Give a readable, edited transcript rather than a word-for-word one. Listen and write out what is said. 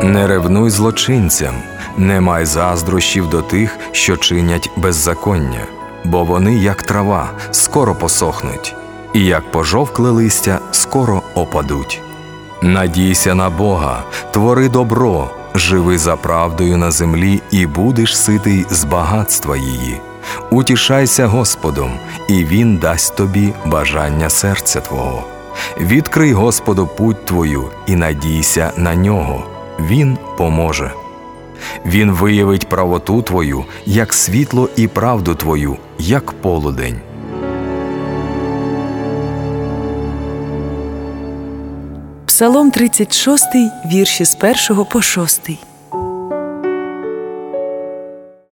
Не ревнуй злочинцям, не май заздрощів до тих, що чинять беззаконня, бо вони, як трава, скоро посохнуть, і як пожовкле листя, скоро опадуть. Надійся на Бога, твори добро, живи за правдою на землі і будеш ситий з багатства її. Утішайся Господом, і Він дасть тобі бажання серця твого. Відкрий Господу путь твою і надійся на Нього. Він поможе. Він виявить правоту твою, як світло, і правду твою, як полудень. Псалом 36, вірші з 1 по 6.